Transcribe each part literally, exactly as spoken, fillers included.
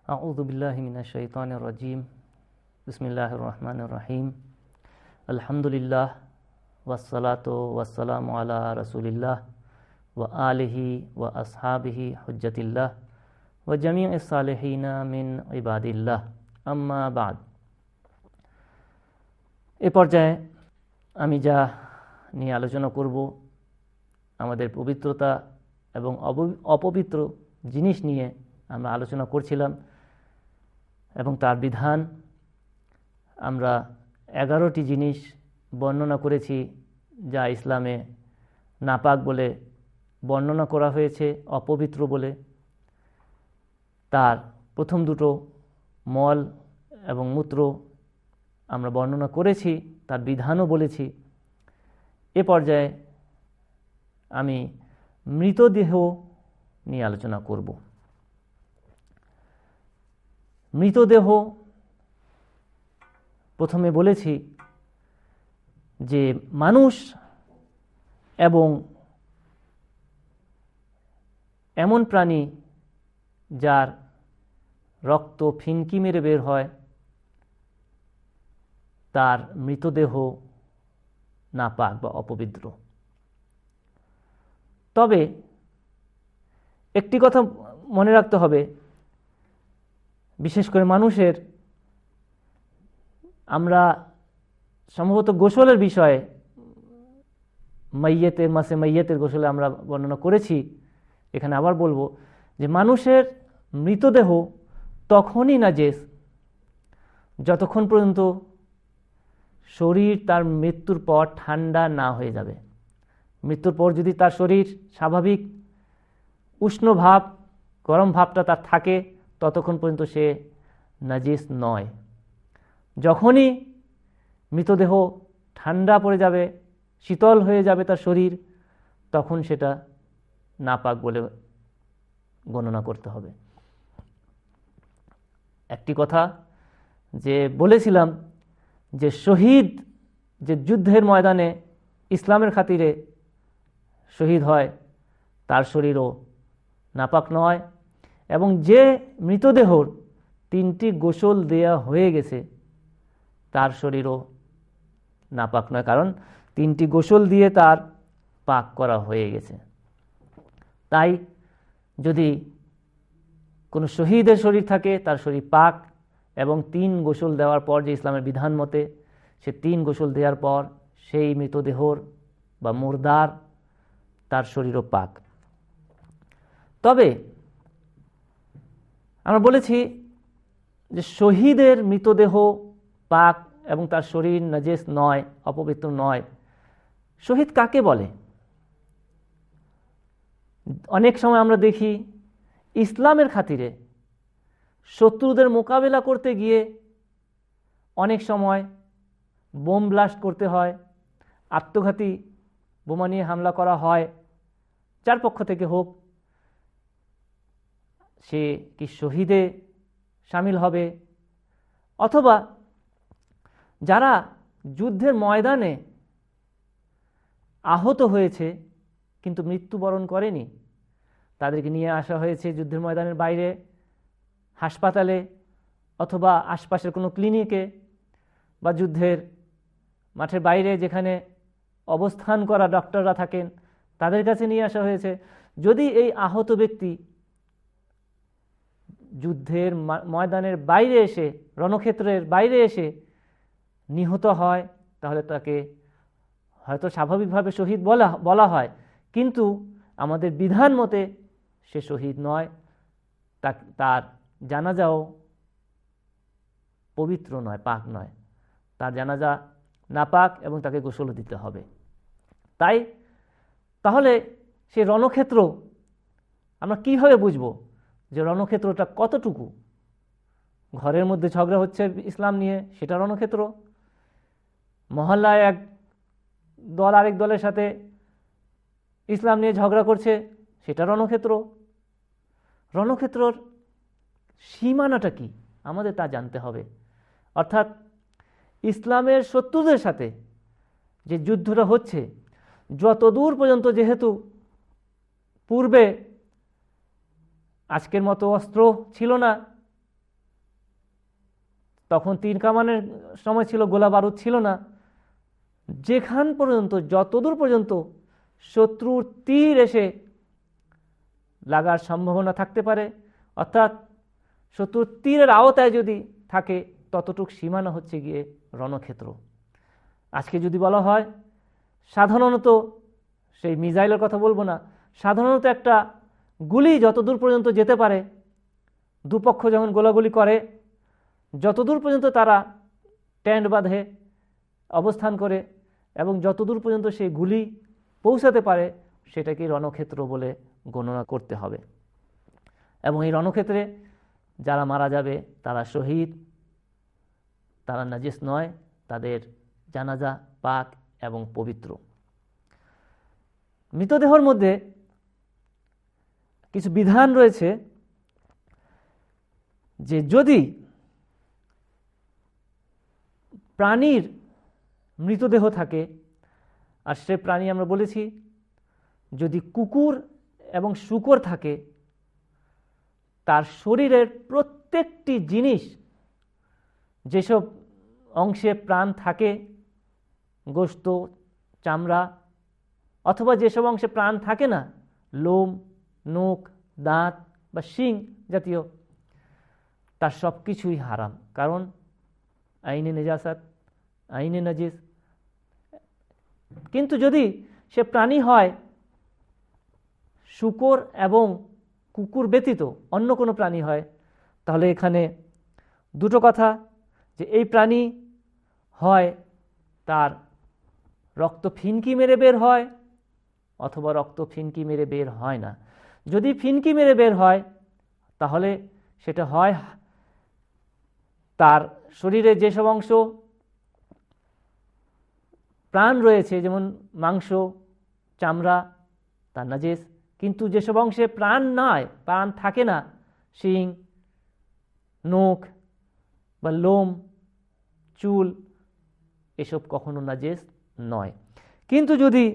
আউযু বিল্লাহি মিনাশ শাইতানির রাজিম। বিসমিল্লাহির রহমানির রহিম। আলহামদুলিল্লাহ ওয়াসসালাতু ওয়াসসালামু আলা রাসূলিল্লাহ ওয়া আলিহি ওয়া আসহাবিহি হুজ্জাতিল্লাহ ওয়া জামিউস সালিহিনা মিন ইবাদিল্লাহ, আম্মা বাদ। এ পর্যায়ে আমি যা নিয়ে আলোচনা করব, আমাদের পবিত্রতা এবং অপবিত্র জিনিস নিয়ে আমরা আলোচনা করছিলাম এবং তার বিধান। আমরা এগারোটি জিনিস বর্ণনা করেছি যা ইসলামে নাপাক বলে বর্ণনা করা হয়েছে, অপবিত্র বলে। তার প্রথম দুটো মল এবং মূত্র আমরা বর্ণনা করেছি, তার বিধানও বলেছি। এ পর্যায়ে আমি মৃতদেহ নিয়ে আলোচনা করব। মৃতদেহ প্রথমে বলেছি যে মানুষ এবং এমন প্রাণী যার রক্ত ফিনকি মেরে বের হয়, তার মৃতদেহ নাপাক বা অপবিত্র। তবে একটি কথা মনে রাখতে হবে, বিশেষ করে মানুষের, আমরা সম্ভবত গোসলের বিষয়ে মাইয়েতের মাসে মাইয়েতের গোসলে আমরা বর্ণনা করেছি, এখানে আবার বলবো যে মানুষের মৃতদেহ তখনই নাজেস যতক্ষণ পর্যন্ত শরীর তার মৃত্যুর পর ঠান্ডা না হয়ে যাবে। মৃত্যুর পর যদি তার শরীর স্বাভাবিক উষ্ণ ভাব, গরম ভাবটা তার থাকে, ততক্ষণ পর্যন্ত সে নাজিস নয়। যখনই মৃতদেহ ঠান্ডা পড়ে যাবে, শীতল হয়ে যাবে তার শরীর, তখন সেটা নাপাক বলে গণনা করতে হবে। একটি কথা যে বলেছিলাম যে শহীদ যে যুদ্ধের ময়দানে ইসলামের খাতিরে শহীদ হয়, তার শরীরও নাপাক নয়, এবং যে মৃতদেহর তিনটি গোসল দেয়া হয়ে গেছে তার শরীরও নাপাক নয়, কারণ তিনটি গোসল দিয়ে তার পাক করা হয়ে গেছে। তাই যদি কোনো শহীদের শরীর থাকে, তার শরীর পাক, এবং তিন গোসল দেওয়ার পর, যে ইসলামের বিধান মতে সে তিন গোসল দেওয়ার পর সেই মৃতদেহর বা মুর্দার তার শরীরও পাক। তবে আমরা বলেছি যে শহীদের মৃতদেহ পাক এবং তার শরীর নাজেস নয়, অপবিত্র নয়। শহীদ কাকে বলে? অনেক সময় আমরা দেখি ইসলামের খাতিরে শত্রুদের মোকাবেলা করতে গিয়ে অনেক সময় বোম ব্লাস্ট করতে হয়, আত্মঘাতী বোমা নিয়ে হামলা করা হয়, যার পক্ষ থেকে হোক। সে কি শহীদে শামিল হবে? অথবা যারা যুদ্ধের ময়দানে আহত হয়েছে কিন্তু মৃত্যুবরণ করেনি, তাদেরকে নিয়ে আসা হয়েছে যুদ্ধের ময়দানের বাইরে হাসপাতালে অথবা আশপাশের কোনো ক্লিনিকে বা যুদ্ধের মাঠের বাইরে যেখানে অবস্থান করা ডক্টররা থাকেন, তাদের কাছে নিয়ে আসা হয়েছে। যদি এই আহত ব্যক্তি যুদ্ধের ময়দানের বাইরে এসে, রণক্ষেত্রের বাইরে এসে নিহত হয়, তাহলে তাকে হয়তো স্বাভাবিকভাবে শহীদ বলা বলা হয়, কিন্তু আমাদের বিধান মতে সে শহীদ নয়, তার জানাজাও পবিত্র নয়, পাক নয়। তার জানাজা নাপাক এবং তাকে গোসল দিতে হবে। তাই তাহলে সে রণক্ষেত্র আমরা কিভাবে বুঝবো যে রণক্ষেত্রটা কতটুকু? ঘরের মধ্যে ঝগড়া হচ্ছে ইসলাম নিয়ে, সেটা রণক্ষেত্র। মহল্লায় এক দল আরেক দলের সাথে ইসলাম নিয়ে ঝগড়া করছে, সেটা রণক্ষেত্র। রণক্ষেত্রর সীমানাটা কি আমাদের তা জানতে হবে। অর্থাৎ ইসলামের শত্রুদের সাথে যে যুদ্ধটা হচ্ছে, যতদূর পর্যন্ত, যেহেতু পূর্বে আজকের মতো অস্ত্র ছিল না, তখন তীর কামানের সময় ছিল, গোলা বারুদ ছিল না। যেখান পর্যন্ত, যতদূর পর্যন্ত শত্রুর তীর এসে লাগার সম্ভাবনা থাকতে পারে, অর্থাৎ শত্রুর তীরের আওতায় যদি থাকে, ততটুক সীমানা হচ্ছে গিয়ে রণক্ষেত্র। আজকে যদি বলা হয়, সাধারণত সেই মিসাইলের কথা বলবো না, সাধারণত একটা গুলি যতদূর পর্যন্ত যেতে পারে, দুপক্ষ যখন গোলাগুলি করে, যতদূর পর্যন্ত তারা ট্যান্ট বাঁধে, অবস্থান করে, এবং যতদূর পর্যন্ত সেই গুলি পৌঁছাতে পারে, সেটাকে রণক্ষেত্র বলে গণনা করতে হবে। এবং এই রণক্ষেত্রে যারা মারা যাবে তারা শহীদ, তারা নাজিস নয়, তাদের জানাজা পাক এবং পবিত্র। মৃতদেহের মধ্যে কিছু বিধান রয়েছে যে যদি প্রাণীর মৃতদেহ থাকে, আর সে প্রাণী আমরা বলেছি যদি কুকুর এবং শূকর থাকে, তার শরীরের প্রত্যেকটি জিনিস, যেসব অংশে প্রাণ থাকে, গোশত, চামড়া, অথবা যেসব অংশে প্রাণ থাকে না, লোম, নখ, দাঁত বা শিং জাতীয়, তার সব কিছুই হারাম। কারণ আইনে নেজাসাত, আইনে নাজিস। কিন্তু যদি সে প্রাণী হয় শূকর এবং কুকুর ব্যতীত অন্য কোনো প্রাণী হয়, তাহলে এখানে দুটো কথা, যে এই প্রাণী হয় তার রক্ত ফিনকি মেরে বের হয়, অথবা রক্ত ফিনকি মেরে বের হয় না। যদি ফিনকি মেরে বের হয়, তাহলে সেটা হয় তার শরীরে যেসব অংশ প্রাণ রয়েছে, যেমন মাংস, চামড়া, তার নাজিস। কিন্তু যেসব অংশে প্রাণ নয়, প্রাণ থাকে না, শিং, নখ বা লোম, চুল, এসব কখনো নাজিস নয়। কিন্তু যদি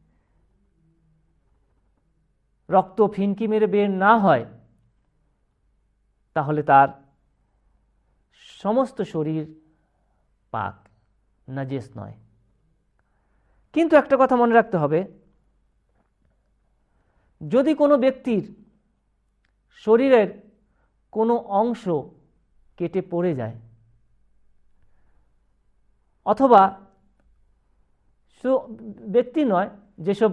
রক্ত ফিনকি মেরে বের না হয়, তাহলে তার সমস্ত শরীর পাক, নাজিস নয়। কিন্তু একটা কথা মনে রাখতে হবে, যদি কোনো ব্যক্তির শরীরের কোনো অংশ কেটে পড়ে যায়, অথবা ব্যক্তি নয়, যেসব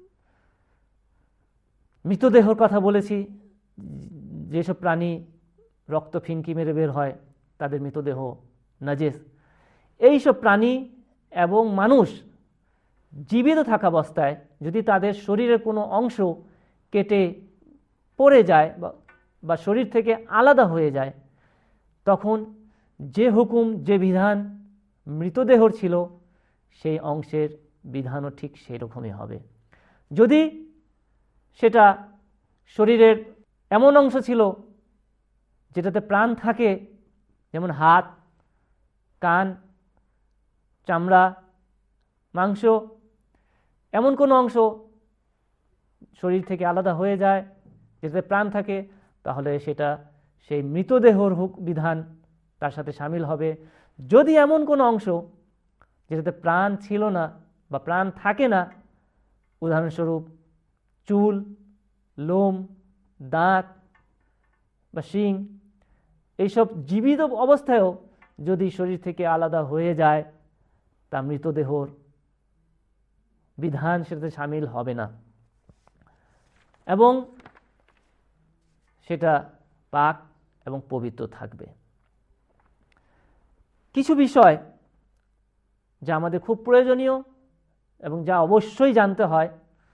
মৃতদেহের কথা বলেছি, যেসব প্রাণী রক্ত ফিনকি মেরে বের হয়, তাদের মৃতদেহ নাজিস। এইসব প্রাণী এবং মানুষ জীবিত থাকা অবস্থায় যদি তাদের শরীরের কোনো অংশ কেটে পড়ে যায় বা শরীর থেকে আলাদা হয়ে যায়, তখন যে হুকুম, যে বিধান মৃতদেহর ছিল, সেই অংশের বিধানও ঠিক সেই রকমই হবে। যদি সেটা শরীরের এমন অংশ ছিল যেটাতে প্রাণ থাকে, যেমন হাত, কান, চামড়া, মাংস, এমন কোনো অংশ শরীর থেকে আলাদা হয়ে যায় যেটাতে প্রাণ থাকে, তাহলে সেটা সেই মৃতদেহর হুক বিধান তার সাথে শামিল হবে। যদি এমন কোনো অংশ যেটাতে প্রাণ ছিল না বা প্রাণ থাকে না, উদাহরণস্বরূপ চুল, লোম, দাঁত বা শিং, এইসব জীবিত অবস্থায়ও যদি শরীর থেকে আলাদা হয়ে যায়, তা মৃতদেহর বিধান সেটাতে শামিল হবে না, এবং সেটা পাক এবং পবিত্র থাকবে। কিছু বিষয় যা আমাদের খুব প্রয়োজনীয় এবং যা অবশ্যই জানতে হয়,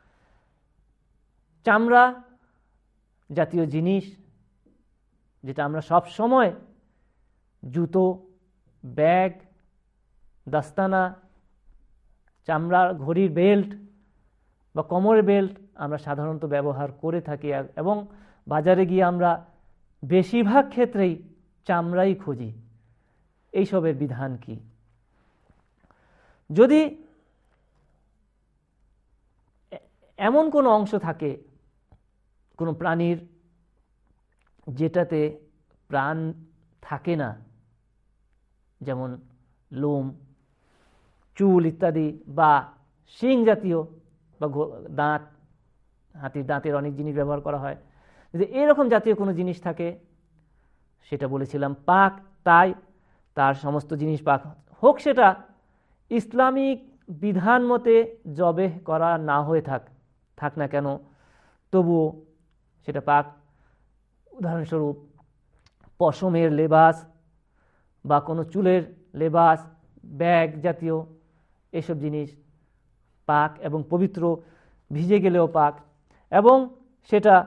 চামড়া জাতীয় জিনিস, যেটা আমরা সব সময় জুতো, ব্যাগ, দাস্তানা, চামড়ার ঘড়ির বেল্ট বা কোমরের বেল্ট আমরা সাধারণত ব্যবহার করে থাকি, এবং বাজারে গিয়ে আমরা বেশিরভাগ ক্ষেত্রেই চামড়াই খুঁজি। এইসবের বিধান কি? যদি এমন কোনো অংশ থাকে কোনো প্রাণীর যেটাতে প্রাণ থাকে না, যেমন লোম, চুল ইত্যাদি, বা শিং জাতীয় বা দাঁত, হাতির দাঁতের অনেক জিনিস ব্যবহার করা হয়, যদি এরকম জাতীয় কোনো জিনিস থাকে সেটা বলেছিলাম পাক। তাই তার সমস্ত জিনিস পাক, হোক সেটা ইসলামিক বিধান মতে জবেহ করা না হয়ে থাক থাক না কেন, তবুও সেটা পাক। উদাহরণস্বরূপ পশমের লেবাস বা কোনো চুলের লেবাস, ব্যাগ জাতীয় এসব জিনিস পাক এবং পবিত্র, ভিজে গেলেও পাক। এবং সেটা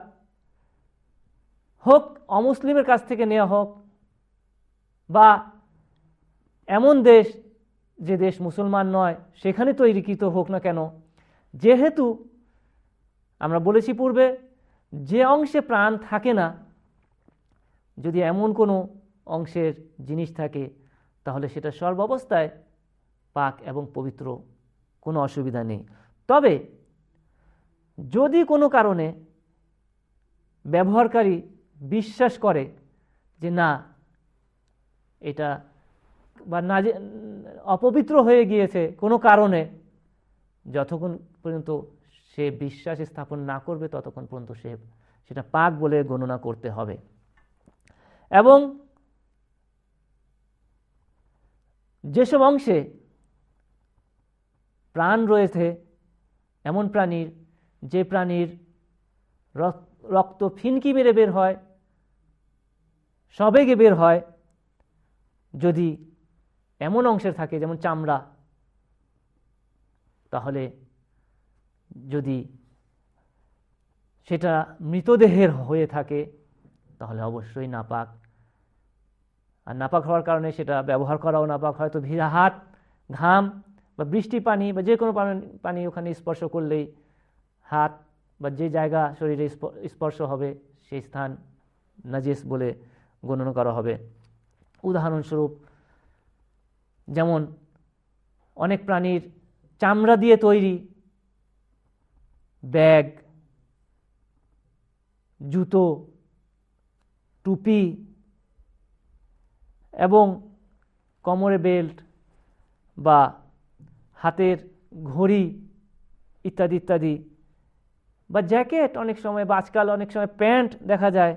হোক অমুসলিমের কাছ থেকে নেওয়া হোক বা এমন দেশ যে দেশ মুসলমান নয় সেখানে তৈরিকৃত হোক না কেন, যেহেতু আমরা বলেছি পূর্বে যে অংশে প্রাণ থাকে না, যদি এমন কোনো অংশের জিনিস থাকে তাহলে সেটা সর্বাবস্থায় পাক এবং পবিত্র, কোনো অসুবিধা নেই। তবে যদি কোনো কারণে ব্যবহারকারী বিশ্বাস করে যে না এটা বা না অপবিত্র হয়ে গিয়েছে কোনো কারণে, যতক্ষণ পর্যন্ত সে বিশ্বাস স্থাপন না করবে ততক্ষণ পর্যন্ত সে সেটা পাক বলে গণনা করতে হবে। এবং যেসব অংশে প্রাণ রয়েছে এমন প্রাণীর, যে প্রাণীর রক্ত ফিনকি মেরে বের হয়, সবেগে বের হয়, যদি এমন অংশের থাকে যেমন চামড়া, তাহলে যদি সেটা মৃতদেহের হয়ে থাকে তাহলে অবশ্যই নাপাক। আর নাপাক হওয়ার কারণে সেটা ব্যবহার করাও নাপাক। হয়তো ভিজা হাত, ঘাম বা বৃষ্টি পানি বা যে কোনো পানি ওখানে স্পর্শ করলেই হাত বা যে জায়গা শরীরে স্পর্শ হবে সেই স্থান নাজিস বলে গণনা করা হবে। উদাহরণস্বরূপ যেমন অনেক প্রাণীর চামড়া দিয়ে তৈরি ব্যাগ, জুতো, টুপি এবং কোমরে বেল্ট বা হাতের ঘড়ি ইত্যাদি ইত্যাদি, বা জ্যাকেট অনেক সময়, বা আজকাল অনেক সময় প্যান্ট দেখা যায়,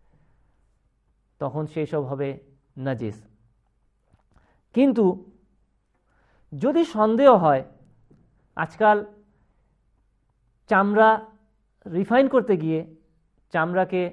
তখন সেই সব হবে নাজিস। কিন্তু যদি সন্দেহ হয়, আজকাল চামড়া রিফাইন করতে গিয়ে চামড়াকে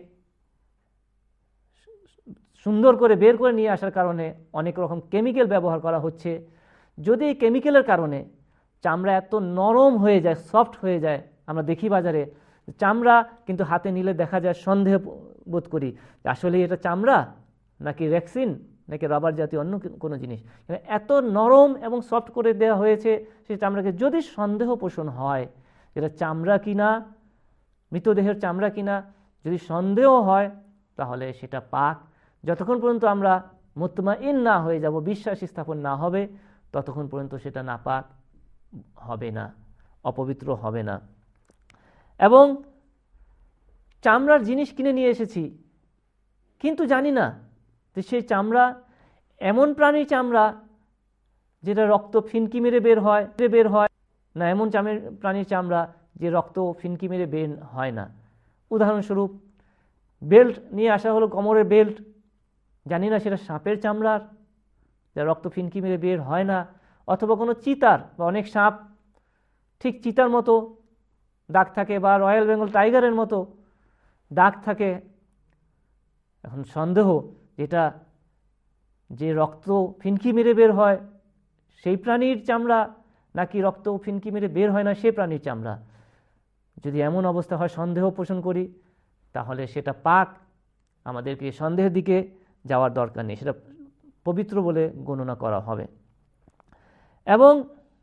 সুন্দর করে বের করে নিয়ে আসার কারণে অনেক রকম কেমিক্যাল ব্যবহার করা হচ্ছে। যদি এই কেমিক্যালের কারণে চামড়া এত নরম হয়ে যায়, সফট হয়ে যায়, আমরা দেখি বাজারে চামড়া, কিন্তু হাতে নিলে দেখা যায় সন্দেহ বোধ করি আসলে এটা চামড়া নাকি রেক্সিন নাকি রাবার জাতীয় অন্য কোনো জিনিস, এত নরম এবং সফট করে দেওয়া হয়েছে সেই চামড়াকে। যদি সন্দেহ পোষণ হয় এটা চামড়া কিনা, মৃতদেহের চামড়া কিনা, যদি সন্দেহ হয় তাহলে সেটা পাক। যতক্ষণ পর্যন্ত আমরা মুতমাইন না হয়ে যাব, বিশ্বাস স্থাপন না হবে, ততক্ষণ পর্যন্ত সেটা নাপাক হবে না, অপবিত্র হবে না। এবং চামড়ার জিনিস কিনে নিয়ে এসেছি কিন্তু জানি না যে সেই চামড়া এমন প্রাণীর চামড়া যেটা রক্ত ফিনকি মেরে বের হয় বের হয় না এমন চামের প্রাণীর চামড়া যে রক্ত ফিনকি মেরে বের হয় না। উদাহরণস্বরূপ বেল্ট নিয়ে আসা হলো, কোমরের বেল্ট, জানি না সেটা সাপের চামড়ার যা রক্ত ফিনকি মেরে বের হয় না, অথবা কোনো চিতার, বা অনেক সাপ ঠিক চিতার মতো দাগ থাকে, বা রয়্যাল বেঙ্গল টাইগারের মতো দাগ থাকে। এখন সন্দেহ যেটা যে রক্ত ফিনকি মেরে বের হয় সেই প্রাণীর চামড়া নাকি রক্ত ফিনকি মেরে বের হয় না সেই প্রাণীর চামড়া। যদি এমন অবস্থা হয়, সন্দেহ পোষণ করি, তাহলে সেটা পাক। আমাদেরকে সন্দেহের দিকে যাওয়ার দরকার নেই, সেটা পবিত্র বলে গণনা করা হবে। এবং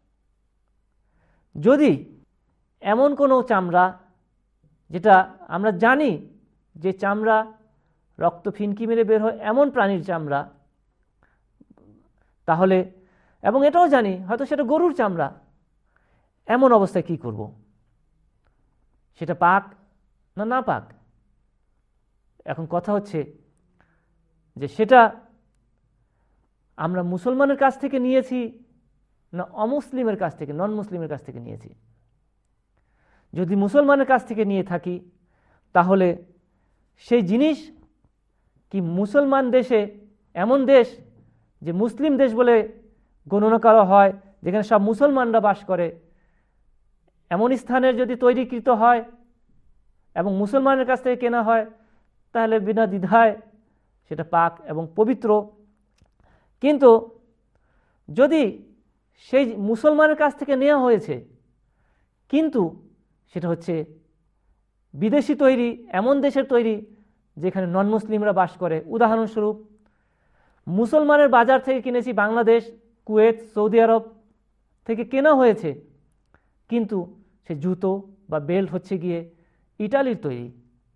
যদি এমন কোনো চামড়া যেটা আমরা জানি যে চামড়া রক্ত ফিনকি মেরে বের হয় এমন প্রাণীর চামড়া, তাহলে, এবং এটাও জানি হয়তো সেটা গরুর চামড়া, এমন অবস্থায় কি করব? সেটা পাক না না পাক? এখন কথা হচ্ছে যে সেটা আমরা মুসলমানের কাছ থেকে নিয়েছি না অমুসলিমের কাছ থেকে, নন মুসলিমের কাছ থেকে নিয়েছি? যদি মুসলমানের কাছ থেকে নিয়ে থাকি তাহলে সেই জিনিস কি মুসলমান দেশে, এমন দেশ যে মুসলিম দেশ বলে গণনা করা হয়, যেখানে সব মুসলমানরা বাস করে, এমন স্থানের যদি তৈরিকৃত হয় এবং মুসলমানের কাছ থেকে কেনা হয়, তাহলে বিনা দ্বিধায় সেটা পাক এবং পবিত্র। কিন্তু যদি সেই মুসলমানের কাছ থেকে নেওয়া হয়েছে কিন্তু সেটা হচ্ছে বিদেশি তৈরি, এমন দেশের তৈরি যেখানে নন মুসলিমরা বাস করে, উদাহরণস্বরূপ মুসলমানের বাজার থেকে কিনেছি, বাংলাদেশ, কুয়েত, সৌদি আরব থেকে কেনা হয়েছে, কিন্তু সে জুতো বা বেল্ট হচ্ছে গিয়ে ইটালির তৈরি,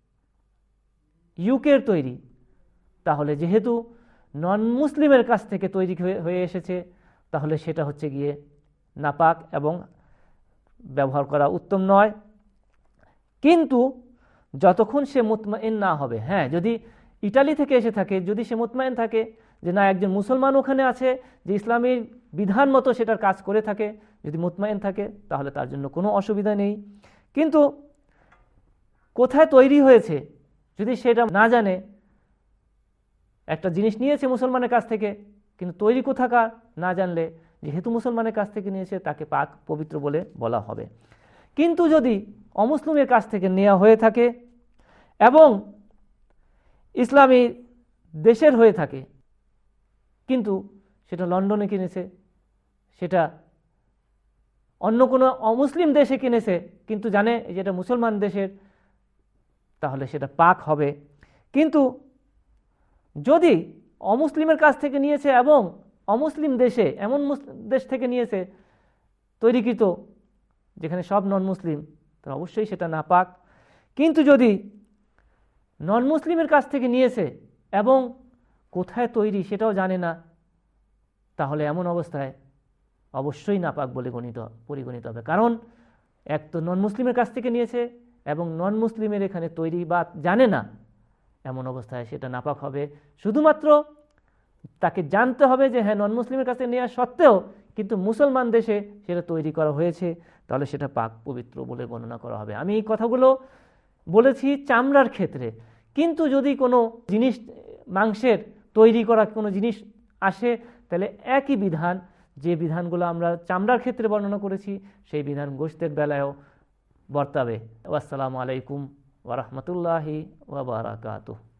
ইউকের তৈরি, তাহলে যেহেতু নন মুসলিমের কাছ থেকে তৈরি হয়ে এসেছে তাহলে সেটা হচ্ছে গিয়ে নাপাক এবং ব্যবহার করা উত্তম নয়। কিন্তু যতক্ষণ সে মুতমাইন না হবে, হ্যাঁ, যদি ইটালি থেকে এসে থাকে, যদি সে মুতমাইন থাকে যে না একজন মুসলমান ওখানে আছে যে ইসলামের বিধান মতো সেটার কাজ করে থাকে, যদি মুতমাইন থাকে তাহলে তার জন্য কোনো অসুবিধা নেই। কিন্তু কোথায় তৈরি হয়েছে যদি সেটা না জানে, একটা জিনিস নিয়েছে মুসলমানের কাছ থেকে কিন্তু তৈরি কোথাকার না জানলে, যেহেতু মুসলমানের কাছ থেকে নিয়েছে তাকে পাক পবিত্র বলে বলা হবে। কিন্তু যদি অমুসলিমের কাছ থেকে নেওয়া হয়ে থাকে এবং ইসলামী দেশের হয়ে থাকে, কিন্তু সেটা লন্ডনে কিনেছে, সেটা অন্য কোনো অমুসলিম দেশে কিনেছে কিন্তু জানে যেটা মুসলমান দেশের, তাহলে সেটা পাক হবে। কিন্তু যদি অমুসলিমের কাছ থেকে নিয়েছে এবং অমুসলিম দেশে, এমন দেশ থেকে নিয়েছে তৈরিকৃত যেখানে সব নন মুসলিম, তাহলে অবশ্যই সেটা নাপাক। কিন্তু যদি নন মুসলিমের কাছ থেকে নিয়েছে এবং কোথায় তৈরি সেটাও জানে না, তাহলে এমন অবস্থায় অবশ্যই নাপাক বলে গণিত পরিগণিত হবে। কারণ এক তো নন মুসলিমের কাছ থেকে নিয়েছে এবং নন মুসলিমের এখানে তৈরি বা জানে না, এমন অবস্থায় সেটা নাপাক হবে। শুধুমাত্র তাকে জানতে হবে যে হ্যাঁ নন মুসলিমের কাছে নেওয়া সত্ত্বেও কিন্তু মুসলমান দেশে সেটা তৈরি করা হয়েছে, তাহলে সেটা পাক পবিত্র বলে গণনা করা হবে। আমি এই কথাগুলো বলেছি চামড়ার ক্ষেত্রে, কিন্তু যদি কোনো জিনিস, মাংসের তৈরি করা কোনো জিনিস আসে, তাহলে একই বিধান, যে বিধানগুলো আমরা চামড়ার ক্ষেত্রে বর্ণনা করেছি সেই বিধান গোশতের বেলায়ও বর্তাবে। আসসালামু আলাইকুম ওয়া রাহমাতুল্লাহি ওয়া বারাকাতুহু।